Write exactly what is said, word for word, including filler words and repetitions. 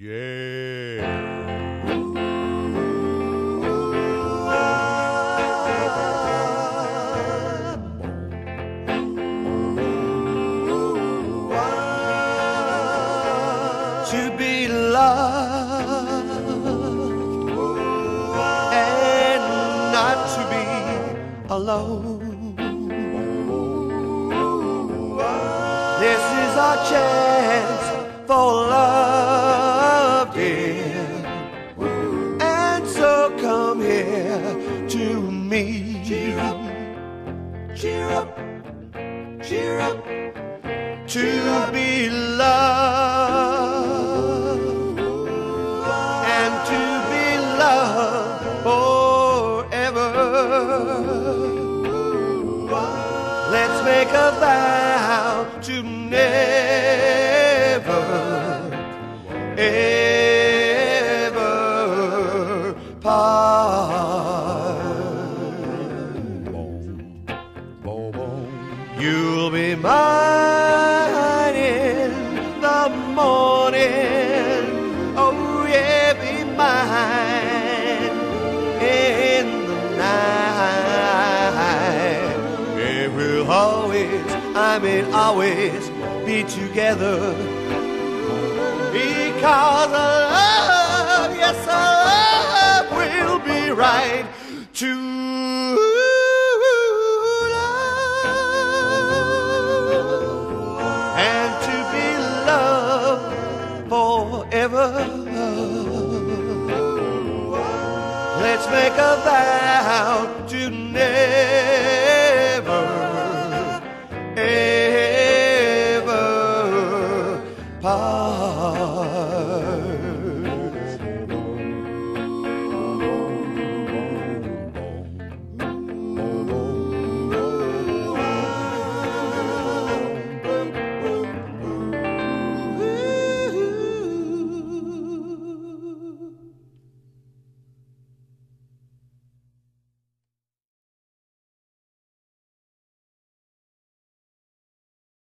Yeah. To be loved and not to be alone. This is our chance for love, dear. And so come here to me. Cheer up, cheer up, cheer up. To be loved and to be loved forever. Let's make a vow to never, ever part. You'll be mine in the morning. Oh yeah, be mine in the night. Yeah, we'll always, I mean always be together. Because our love, yes, our love will be right to and to be loved forever. Let's make a vow to never